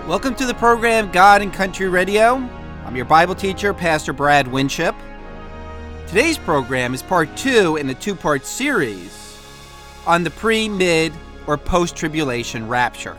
Welcome to the program God and Country Radio. I'm your Bible teacher, Pastor Brad Winship. Today's program is part 2 in a 2-part series on the pre, mid, or post-tribulation rapture.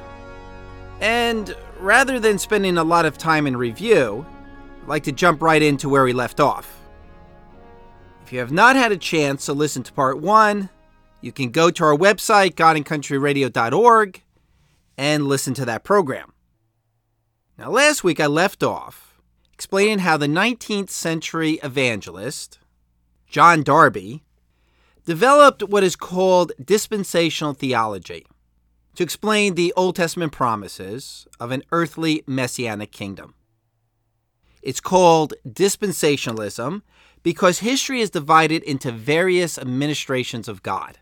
And rather than spending a lot of time in review, I'd like to jump right into where we left off. If you have not had a chance to listen to part 1, you can go to our website, godandcountryradio.org, and listen to that program. Now, last week I left off explaining how the 19th century evangelist, John Darby, developed what is called dispensational theology to explain the Old Testament promises of an earthly messianic kingdom. It's called dispensationalism because history is divided into various administrations of God.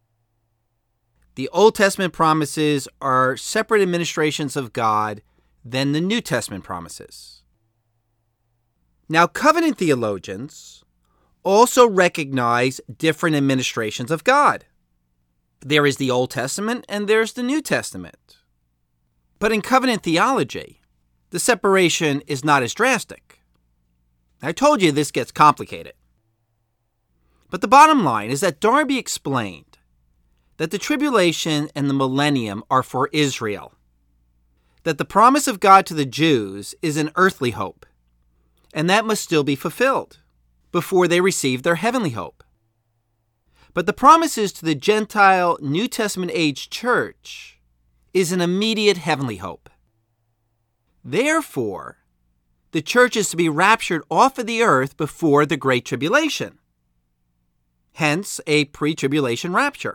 The Old Testament promises are separate administrations of God than the New Testament promises. Now, covenant theologians also recognize different administrations of God. There is the Old Testament and there's the New Testament. But in covenant theology, the separation is not as drastic. I told you this gets complicated. But the bottom line is that Darby explained that the tribulation and the millennium are for Israel, that the promise of God to the Jews is an earthly hope, and that must still be fulfilled before they receive their heavenly hope. But the promises to the Gentile New Testament age church is an immediate heavenly hope. Therefore, the church is to be raptured off of the earth before the Great Tribulation, hence a pre-tribulation rapture.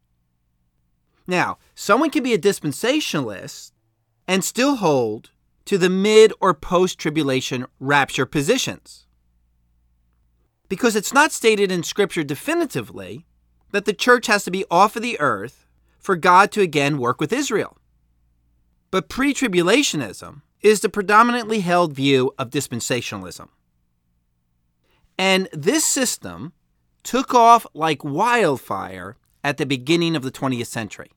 Now, someone can be a dispensationalist and still hold to the mid- or post-tribulation rapture positions, because it's not stated in Scripture definitively that the church has to be off of the earth for God to again work with Israel. But pre-tribulationism is the predominantly held view of dispensationalism. And this system took off like wildfire at the beginning of the 20th century.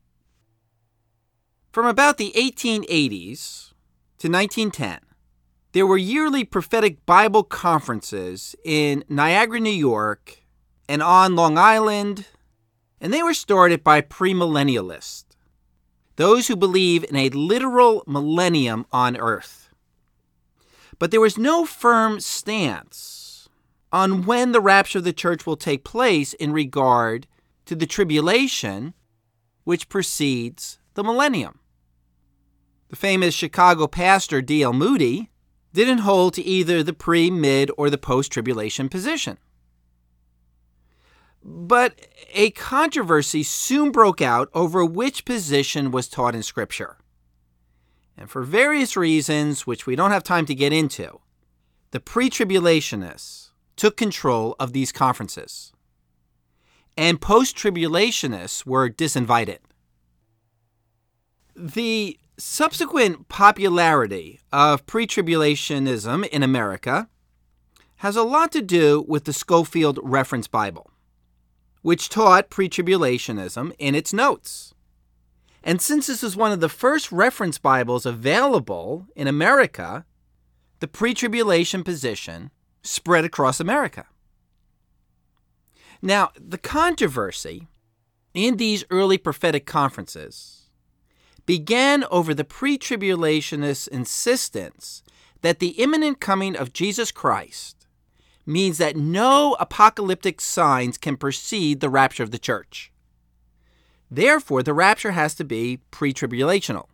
From about the 1880s to 1910, there were yearly prophetic Bible conferences in Niagara, New York, and on Long Island, and they were started by premillennialists, those who believe in a literal millennium on earth. But there was no firm stance on when the rapture of the church will take place in regard to the tribulation which precedes the millennium. The famous Chicago pastor D.L. Moody didn't hold to either the pre, mid, or the post-tribulation position. But a controversy soon broke out over which position was taught in Scripture. And for various reasons, which we don't have time to get into, the pre-tribulationists took control of these conferences, and post-tribulationists were disinvited. The subsequent popularity of pre-tribulationism in America has a lot to do with the Scofield Reference Bible, which taught pre-tribulationism in its notes. And since this is one of the first reference Bibles available in America, the pre-tribulation position spread across America. Now, the controversy in these early prophetic conferences began over the pre-tribulationists' insistence that the imminent coming of Jesus Christ means that no apocalyptic signs can precede the rapture of the church. Therefore, the rapture has to be pre-tribulational.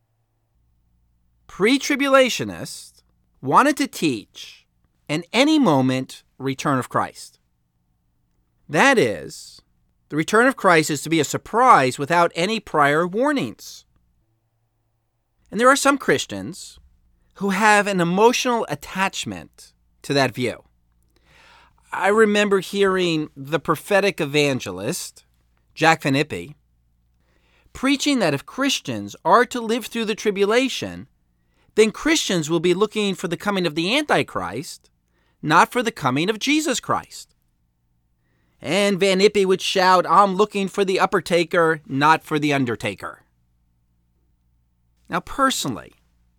Pre-tribulationists wanted to teach an any moment return of Christ. That is, the return of Christ is to be a surprise without any prior warnings. And there are some Christians who have an emotional attachment to that view. I remember hearing the prophetic evangelist, Jack Van Impe, preaching that if Christians are to live through the tribulation, then Christians will be looking for the coming of the Antichrist, not for the coming of Jesus Christ. And Van Impe would shout, "I'm looking for the upper-taker, not for the undertaker." Now, personally,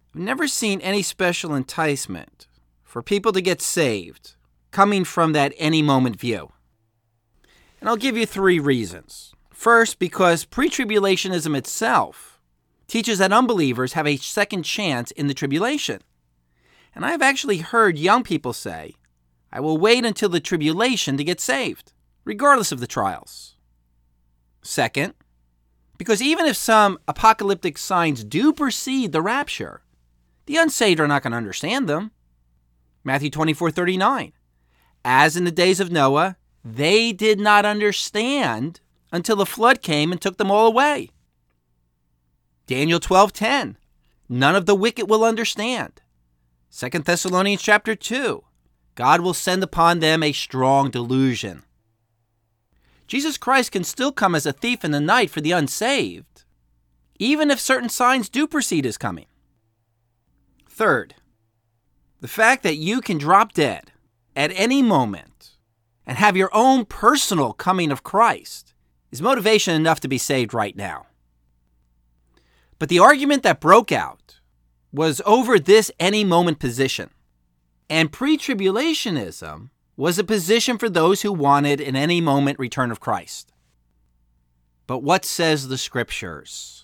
I've never seen any special enticement for people to get saved coming from that any moment view. And I'll give you 3 reasons. First, because pre-tribulationism itself teaches that unbelievers have a second chance in the tribulation. And I've actually heard young people say, I will wait until the tribulation to get saved, regardless of the trials. Second, because even if some apocalyptic signs do precede the rapture, the unsaved are not going to understand them. Matthew 24:39. As in the days of Noah, they did not understand until the flood came and took them all away. Daniel 12:10. None of the wicked will understand. 2 Thessalonians chapter 2. God will send upon them a strong delusion. Jesus Christ can still come as a thief in the night for the unsaved, even if certain signs do precede his coming. Third, the fact that you can drop dead at any moment and have your own personal coming of Christ is motivation enough to be saved right now. But the argument that broke out was over this any moment position. And pre-tribulationism was a position for those who wanted an any moment return of Christ. But what says the Scriptures?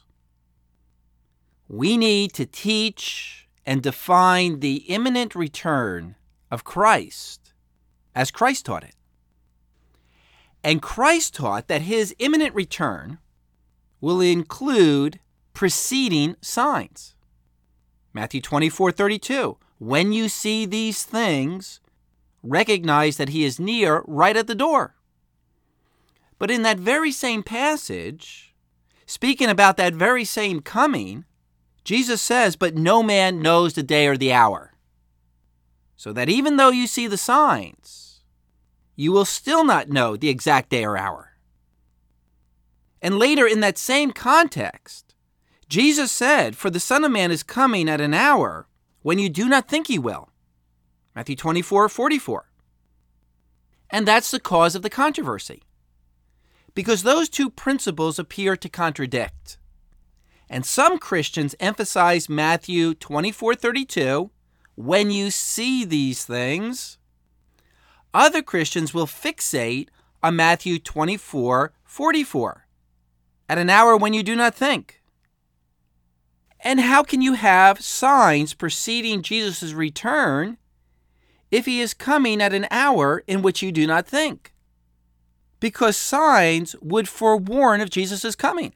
We need to teach and define the imminent return of Christ as Christ taught it. And Christ taught that his imminent return will include preceding signs. Matthew 24:32. When you see these things, recognize that he is near, right at the door. But in that very same passage, speaking about that very same coming, Jesus says, but no man knows the day or the hour. So that even though you see the signs, you will still not know the exact day or hour. And later in that same context, Jesus said, for the Son of Man is coming at an hour when you do not think he will. Matthew 24:44. And that's the cause of the controversy. Because those two principles appear to contradict. And some Christians emphasize Matthew 24:32, when you see these things. Other Christians will fixate on Matthew 24:44, at an hour when you do not think. And how can you have signs preceding Jesus' return if he is coming at an hour in which you do not think? Because signs would forewarn of Jesus' coming.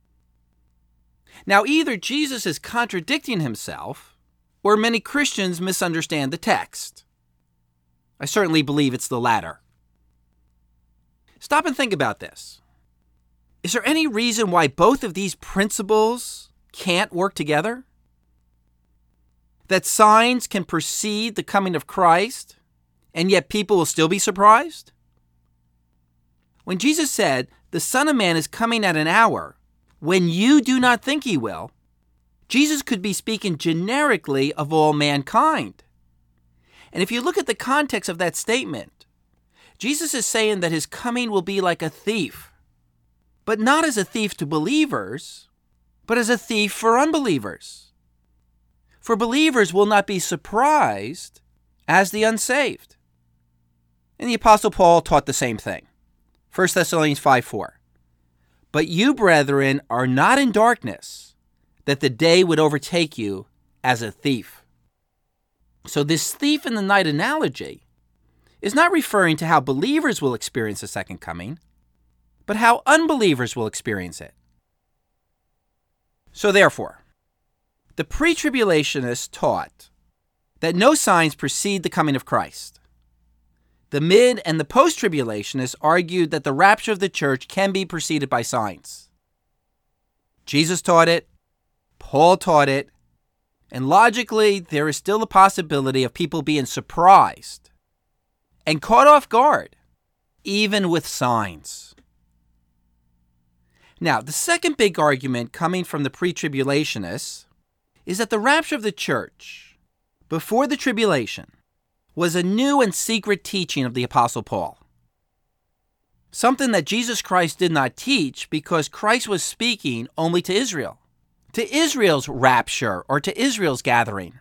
Now, either Jesus is contradicting himself, or many Christians misunderstand the text. I certainly believe it's the latter. Stop and think about this. Is there any reason why both of these principles can't work together? That signs can precede the coming of Christ, and yet people will still be surprised? When Jesus said, the Son of Man is coming at an hour when you do not think he will, Jesus could be speaking generically of all mankind. And if you look at the context of that statement, Jesus is saying that his coming will be like a thief, but not as a thief to believers, but as a thief for unbelievers. For believers will not be surprised as the unsaved. And the Apostle Paul taught the same thing. 1 Thessalonians 5:4. But you, brethren, are not in darkness, that the day would overtake you as a thief. So this thief in the night analogy is not referring to how believers will experience the second coming, but how unbelievers will experience it. So therefore, the pre-tribulationists taught that no signs precede the coming of Christ. The mid- and the post-tribulationists argued that the rapture of the church can be preceded by signs. Jesus taught it, Paul taught it, and logically, there is still a possibility of people being surprised and caught off guard, even with signs. Now, the second big argument coming from the pre-tribulationists is that the rapture of the church before the tribulation was a new and secret teaching of the Apostle Paul. Something that Jesus Christ did not teach because Christ was speaking only to Israel, to Israel's rapture or to Israel's gathering.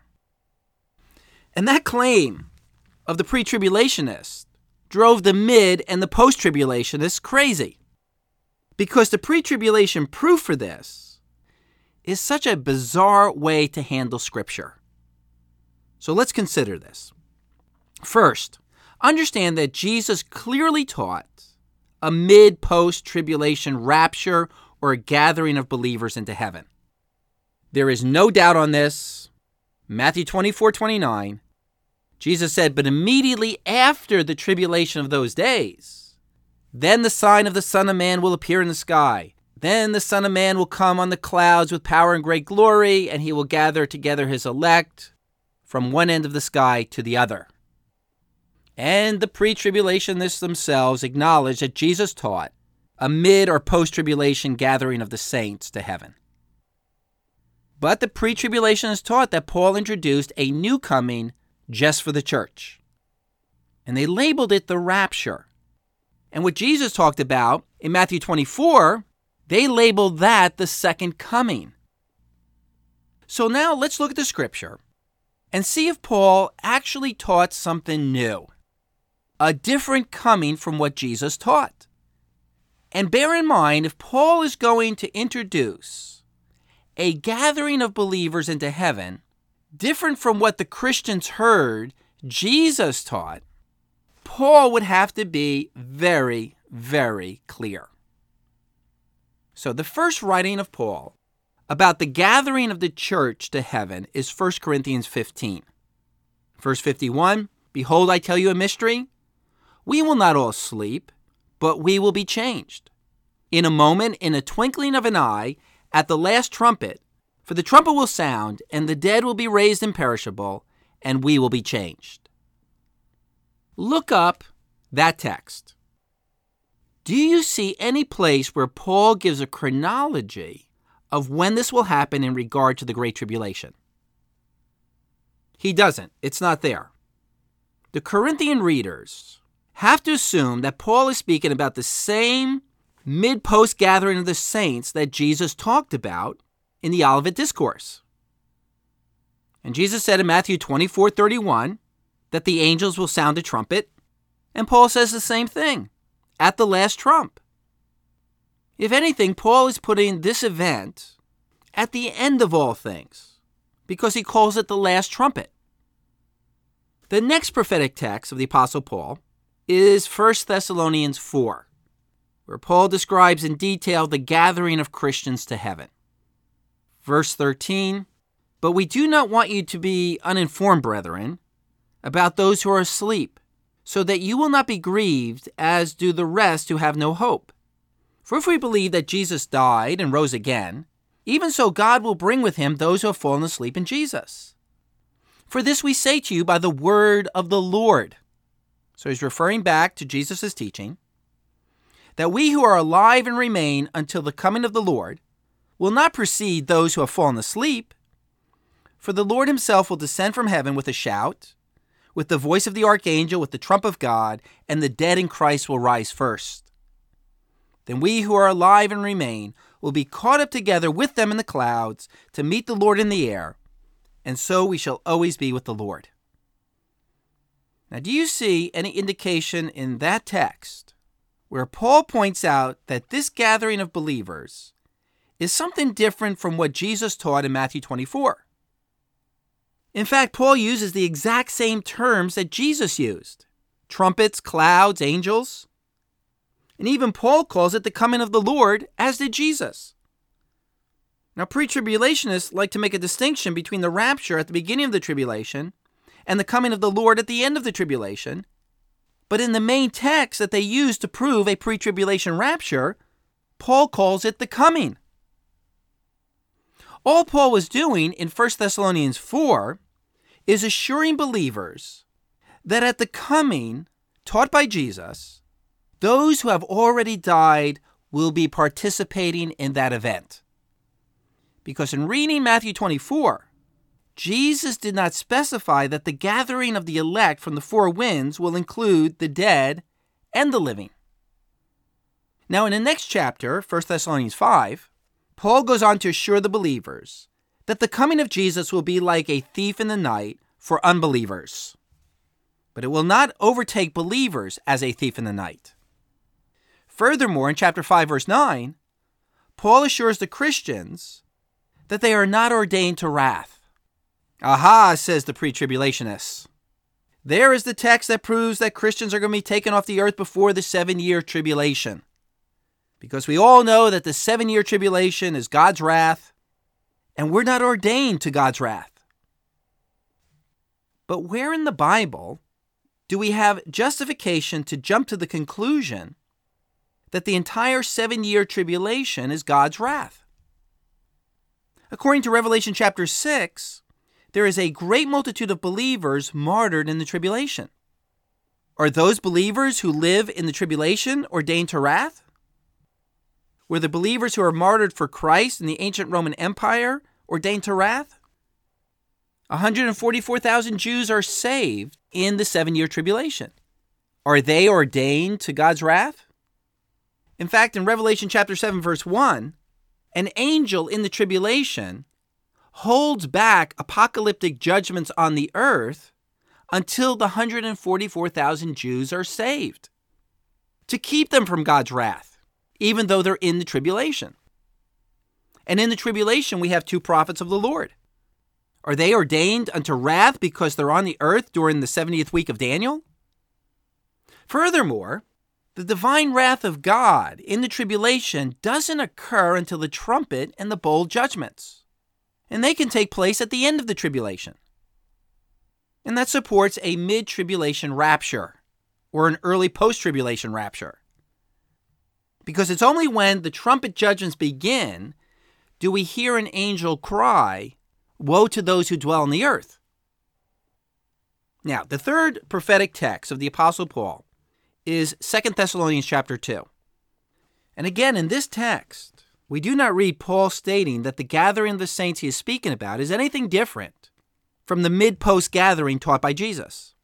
And that claim of the pre-tribulationists drove the mid and the post-tribulationists crazy, because the pre-tribulation proof for this is such a bizarre way to handle Scripture. So let's consider this. First, understand that Jesus clearly taught a mid-post-tribulation rapture or a gathering of believers into heaven. There is no doubt on this. Matthew 24:29, Jesus said, "But immediately after the tribulation of those days, then the sign of the Son of Man will appear in the sky. Then the Son of Man will come on the clouds with power and great glory, and he will gather together his elect from one end of the sky to the other." And the pre-tribulationists themselves acknowledge that Jesus taught a mid- or post-tribulation gathering of the saints to heaven. But the pre-tribulationists taught that Paul introduced a new coming just for the church. And they labeled it the rapture. And what Jesus talked about in Matthew 24, they labeled that the second coming. So now let's look at the Scripture and see if Paul actually taught something new, a different coming from what Jesus taught. And bear in mind, if Paul is going to introduce a gathering of believers into heaven, different from what the Christians heard Jesus taught, Paul would have to be very, very clear. So the first writing of Paul about the gathering of the church to heaven is 1 Corinthians 15. Verse 51, "Behold, I tell you a mystery. We will not all sleep, but we will be changed. In a moment, in a twinkling of an eye, at the last trumpet, for the trumpet will sound, and the dead will be raised imperishable, and we will be changed." Look up that text. Do you see any place where Paul gives a chronology of when this will happen in regard to the Great Tribulation? He doesn't. It's not there. The Corinthian readers have to assume that Paul is speaking about the same mid-post gathering of the saints that Jesus talked about in the Olivet Discourse. And Jesus said in Matthew 24:31 that the angels will sound a trumpet, and Paul says the same thing, at the last trump. If anything, Paul is putting this event at the end of all things, because he calls it the last trumpet. The next prophetic text of the Apostle Paul is 1 Thessalonians 4, where Paul describes in detail the gathering of Christians to heaven. Verse 13, "But we do not want you to be uninformed, brethren, about those who are asleep, so that you will not be grieved as do the rest who have no hope. For if we believe that Jesus died and rose again, even so God will bring with him those who have fallen asleep in Jesus. For this we say to you by the word of the Lord." So he's referring back to Jesus' teaching, "that we who are alive and remain until the coming of the Lord will not precede those who have fallen asleep. For the Lord himself will descend from heaven with a shout, with the voice of the archangel, with the trump of God, and the dead in Christ will rise first. Then we who are alive and remain will be caught up together with them in the clouds to meet the Lord in the air, and so we shall always be with the Lord." Now, do you see any indication in that text where Paul points out that this gathering of believers is something different from what Jesus taught in Matthew 24? In fact, Paul uses the exact same terms that Jesus used: trumpets, clouds, angels. And even Paul calls it the coming of the Lord, as did Jesus. Now, pre-tribulationists like to make a distinction between the rapture at the beginning of the tribulation and the coming of the Lord at the end of the tribulation. But in the main text that they use to prove a pre-tribulation rapture, Paul calls it the coming. All Paul was doing in 1 Thessalonians 4 is assuring believers that at the coming taught by Jesus, those who have already died will be participating in that event. Because in reading Matthew 24, Jesus did not specify that the gathering of the elect from the four winds will include the dead and the living. Now in the next chapter, 1 Thessalonians 5, Paul goes on to assure the believers that the coming of Jesus will be like a thief in the night for unbelievers. But it will not overtake believers as a thief in the night. Furthermore, in chapter 5, verse 9, Paul assures the Christians that they are not ordained to wrath. Aha, says the pre-tribulationists. There is the text that proves that Christians are going to be taken off the earth before the 7-year tribulation. Because we all know that the 7-year tribulation is God's wrath, and we're not ordained to God's wrath. But where in the Bible do we have justification to jump to the conclusion that the entire 7-year tribulation is God's wrath? According to Revelation chapter 6, there is a great multitude of believers martyred in the tribulation. Are those believers who live in the tribulation ordained to wrath? Were the believers who are martyred for Christ in the ancient Roman Empire ordained to wrath? 144,000 Jews are saved in the 7-year tribulation. Are they ordained to God's wrath? In fact, in Revelation chapter 7, verse 1, an angel in the tribulation holds back apocalyptic judgments on the earth until the 144,000 Jews are saved, to keep them from God's wrath, even though they're in the tribulation. And in the tribulation, we have 2 prophets of the Lord. Are they ordained unto wrath because they're on the earth during the 70th week of Daniel? Furthermore, the divine wrath of God in the tribulation doesn't occur until the trumpet and the bowl judgments. And they can take place at the end of the tribulation. And that supports a mid-tribulation rapture or an early post-tribulation rapture. Because it's only when the trumpet judgments begin do we hear an angel cry, "Woe to those who dwell on the earth." Now, the third prophetic text of the Apostle Paul is 2 Thessalonians chapter 2. And again, in this text, we do not read Paul stating that the gathering of the saints he is speaking about is anything different from the mid-post gathering taught by Jesus.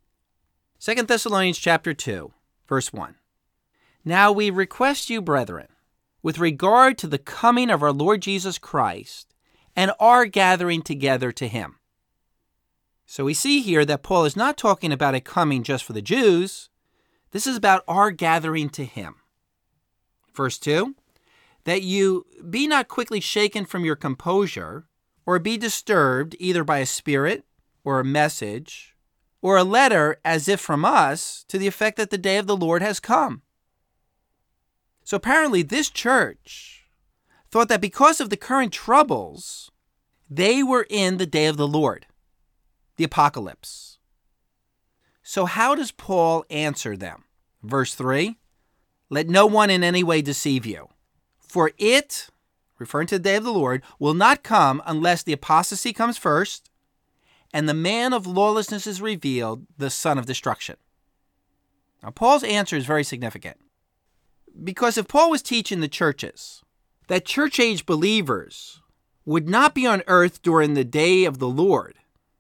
2 Thessalonians chapter 2, verse 1. Now we request you, brethren, with regard to the coming of our Lord Jesus Christ and our gathering together to him. So we see here that Paul is not talking about a coming just for the Jews. This is about our gathering to him. Verse 2. That you be not quickly shaken from your composure, or be disturbed either by a spirit, or a message, or a letter as if from us, to the effect that the day of the Lord has come. So apparently this church thought that because of the current troubles, they were in the day of the Lord, the apocalypse. So how does Paul answer them? Verse 3, let no one in any way deceive you. For it, referring to the day of the Lord, will not come unless the apostasy comes first and the man of lawlessness is revealed, the son of destruction. Now, Paul's answer is very significant. Because if Paul was teaching the churches that church-age believers would not be on earth during the day of the Lord,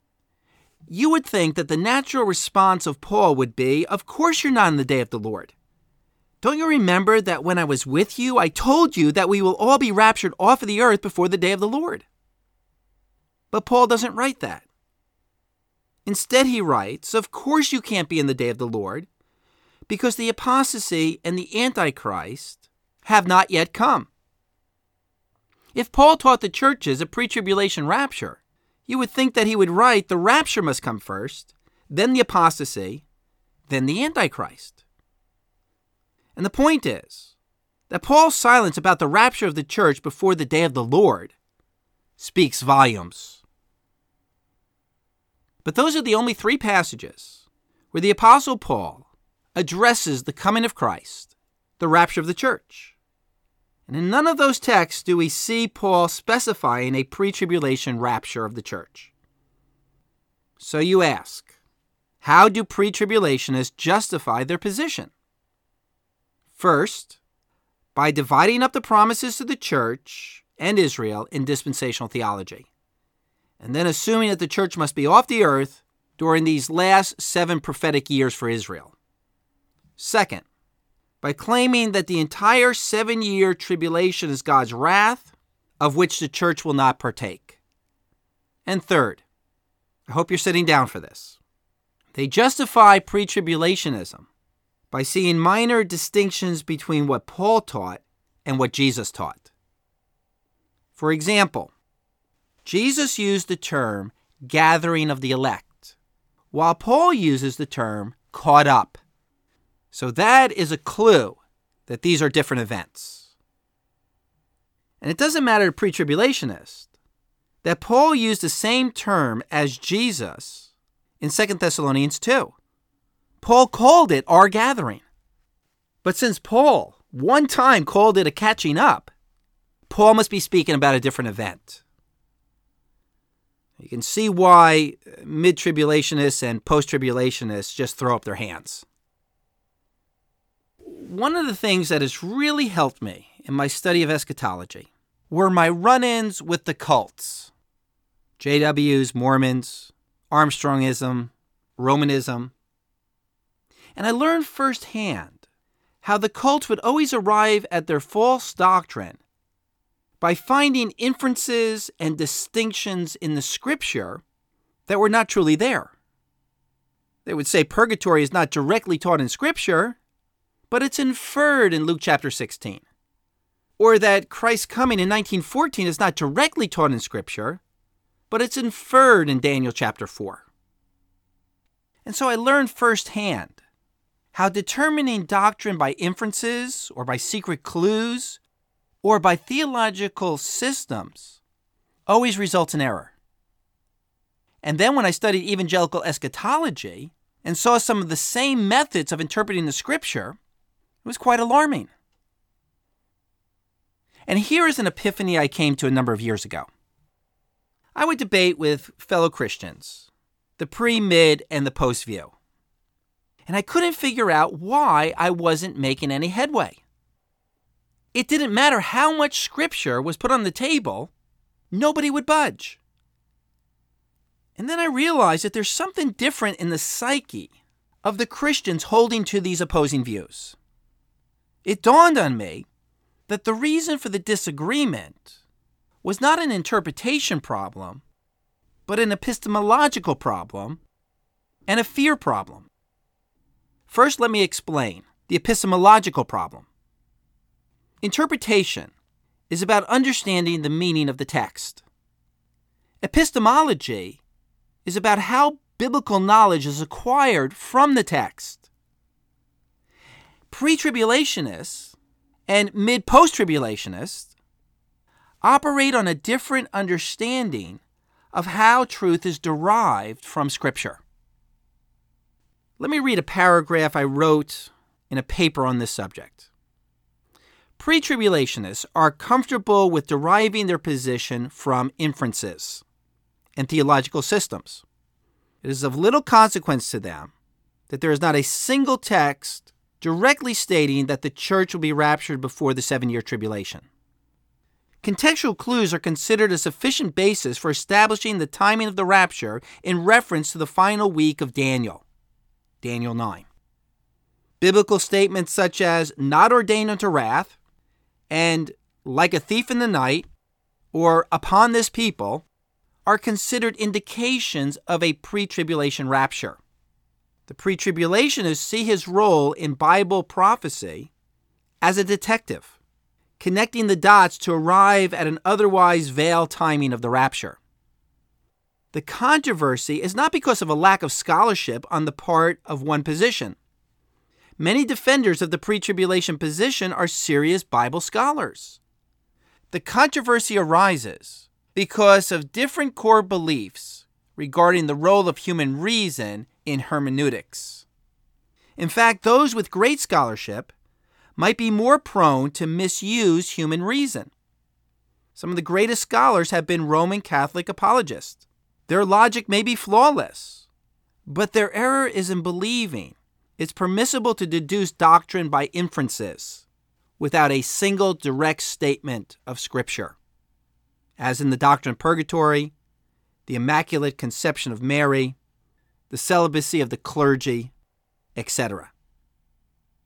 you would think that the natural response of Paul would be, of course you're not in the day of the Lord. Don't you remember that when I was with you, I told you that we will all be raptured off of the earth before the day of the Lord? But Paul doesn't write that. Instead, he writes, of course you can't be in the day of the Lord, because the apostasy and the Antichrist have not yet come. If Paul taught the churches a pre-tribulation rapture, you would think that he would write the rapture must come first, then the apostasy, then the Antichrist. And the point is that Paul's silence about the rapture of the church before the day of the Lord speaks volumes. But those are the only 3 passages where the Apostle Paul addresses the coming of Christ, the rapture of the church. And in none of those texts do we see Paul specifying a pre-tribulation rapture of the church. So you ask, how do pre-tribulationists justify their position? First, by dividing up the promises to the church and Israel in dispensational theology, and then assuming that the church must be off the earth during these last 7 prophetic years for Israel. Second, by claiming that the entire 7-year tribulation is God's wrath, of which the church will not partake. And third, I hope you're sitting down for this. They justify pre-tribulationism by seeing minor distinctions between what Paul taught and what Jesus taught. For example, Jesus used the term gathering of the elect, while Paul uses the term caught up. So that is a clue that these are different events. And it doesn't matter to pre-tribulationists that Paul used the same term as Jesus in 2 Thessalonians 2. Paul called it our gathering. But since Paul one time called it a catching up, Paul must be speaking about a different event. You can see why mid-tribulationists and post-tribulationists just throw up their hands. One of the things that has really helped me in my study of eschatology were my run-ins with the cults. JWs, Mormons, Armstrongism, Romanism. And I learned firsthand how the cults would always arrive at their false doctrine by finding inferences and distinctions in the scripture that were not truly there. They would say purgatory is not directly taught in scripture, but it's inferred in Luke chapter 16. Or that Christ's coming in 1914 is not directly taught in scripture, but it's inferred in Daniel chapter 4. And so I learned firsthand how determining doctrine by inferences or by secret clues or by theological systems always results in error. And then when I studied evangelical eschatology and saw some of the same methods of interpreting the scripture, it was quite alarming. And here is an epiphany I came to a number of years ago. I would debate with fellow Christians, the pre, mid, and the post view. And I couldn't figure out why I wasn't making any headway. It didn't matter how much scripture was put on the table, nobody would budge. And then I realized that there's something different in the psyche of the Christians holding to these opposing views. It dawned on me that the reason for the disagreement was not an interpretation problem, but an epistemological problem and a fear problem. First, let me explain the epistemological problem. Interpretation is about understanding the meaning of the text. Epistemology is about how biblical knowledge is acquired from the text. Pre-tribulationists and mid-post-tribulationists operate on a different understanding of how truth is derived from Scripture. Let me read a paragraph I wrote in a paper on this subject. Pre-tribulationists are comfortable with deriving their position from inferences and theological systems. It is of little consequence to them that there is not a single text directly stating that the church will be raptured before the 7-year tribulation. Contextual clues are considered a sufficient basis for establishing the timing of the rapture in reference to the final week of Daniel, Daniel 9. Biblical statements such as not ordained unto wrath and like a thief in the night or upon this people are considered indications of a pre-tribulation rapture. The pre-tribulationists see his role in Bible prophecy as a detective, connecting the dots to arrive at an otherwise veiled timing of the rapture. The controversy is not because of a lack of scholarship on the part of one position. Many defenders of the pre-tribulation position are serious Bible scholars. The controversy arises because of different core beliefs regarding the role of human reason in hermeneutics. In fact, those with great scholarship might be more prone to misuse human reason. Some of the greatest scholars have been Roman Catholic apologists. Their logic may be flawless, but their error is in believing it's permissible to deduce doctrine by inferences without a single direct statement of Scripture, as in the doctrine of purgatory, the Immaculate Conception of Mary, the celibacy of the clergy, etc.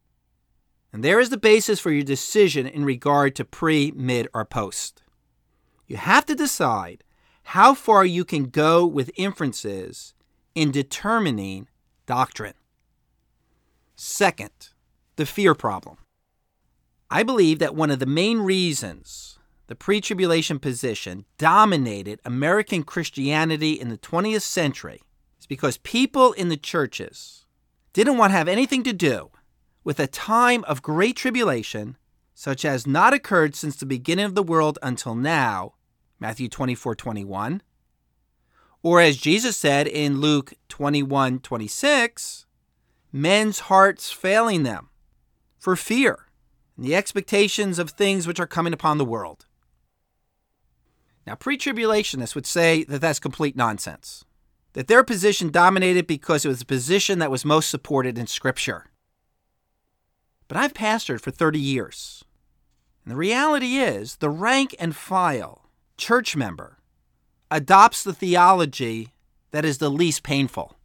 And there is the basis for your decision in regard to pre, mid, or post. You have to decide how far you can go with inferences in determining doctrine. Second, the fear problem. I believe that one of the main reasons the pre-tribulation position dominated American Christianity in the 20th century is because people in the churches didn't want to have anything to do with a time of great tribulation such as not occurred since the beginning of the world until now, Matthew 24:21, or as Jesus said in Luke 21:26, men's hearts failing them for fear and the expectations of things which are coming upon the world. Now, pre-tribulationists would say that that's complete nonsense, that their position dominated because it was the position that was most supported in Scripture. But I've pastored for 30 years, and the reality is the rank and file church member adopts the theology that is the least painful.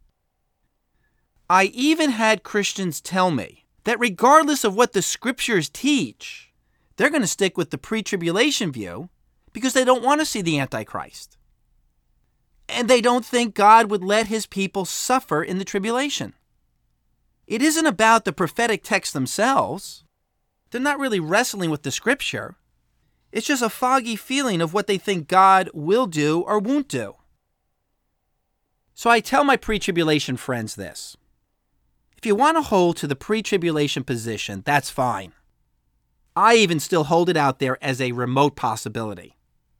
I even had Christians tell me that regardless of what the Scriptures teach, they're going to stick with the pre-tribulation view because they don't want to see the Antichrist. And they don't think God would let his people suffer in the tribulation. It isn't about the prophetic texts themselves. They're not really wrestling with the Scripture. It's just a foggy feeling of what they think God will do or won't do. So I tell my pre-tribulation friends this. If you want to hold to the pre-tribulation position, that's fine. I even still hold it out there as a remote possibility.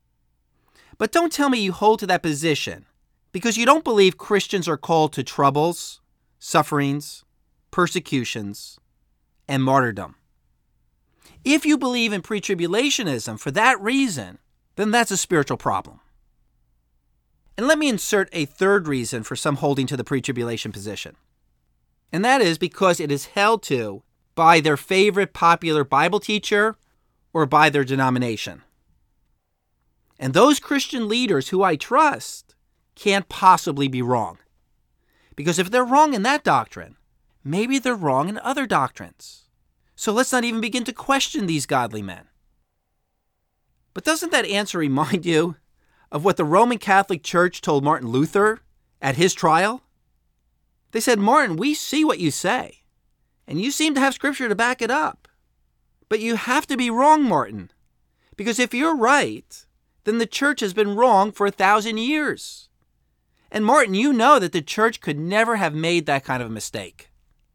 But don't tell me you hold to that position because you don't believe Christians are called to troubles, sufferings, persecutions, and martyrdom. If you believe in pre-tribulationism for that reason, then that's a spiritual problem. And let me insert a third reason for some holding to the pre-tribulation position. And that is because it is held to by their favorite popular Bible teacher or by their denomination. And those Christian leaders who I trust can't possibly be wrong. Because if they're wrong in that doctrine, maybe they're wrong in other doctrines. So let's not even begin to question these godly men. But doesn't that answer remind you of what the Roman Catholic Church told Martin Luther at his trial? They said, Martin, we see what you say, and you seem to have Scripture to back it up. But you have to be wrong, Martin, because if you're right, then the church has been wrong for 1,000 years. And Martin, you know that the church could never have made that kind of a mistake.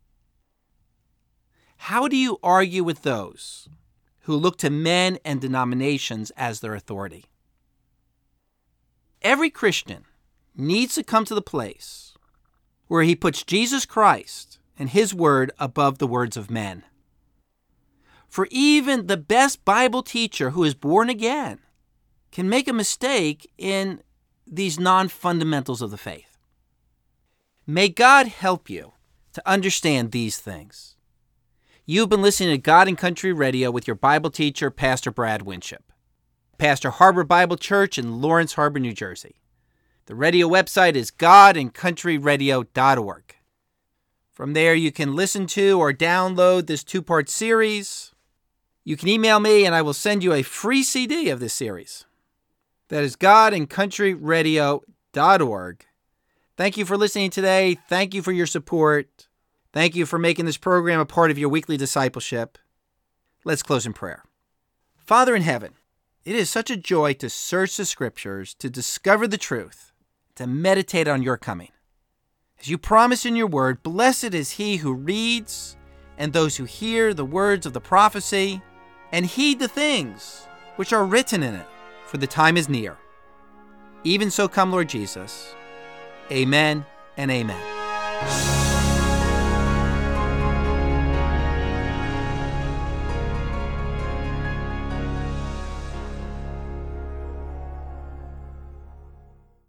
How do you argue with those who look to men and denominations as their authority? Every Christian needs to come to the place where he puts Jesus Christ and his word above the words of men. For even the best Bible teacher who is born again can make a mistake in these non-fundamentals of the faith. May God help you to understand these things. You've been listening to God and Country Radio with your Bible teacher, Pastor Brad Winship, Pastor Harbor Bible Church in Lawrence Harbor, New Jersey. The radio website is godandcountryradio.org. From there, you can listen to or download this 2-part series. You can email me, and I will send you a free CD of this series. That is godandcountryradio.org. Thank you for listening today. Thank you for your support. Thank you for making this program a part of your weekly discipleship. Let's close in prayer. Father in heaven, it is such a joy to search the Scriptures, to discover the truth, to meditate on your coming. As you promise in your word, blessed is he who reads and those who hear the words of the prophecy and heed the things which are written in it, for the time is near. Even so come, Lord Jesus. Amen and amen.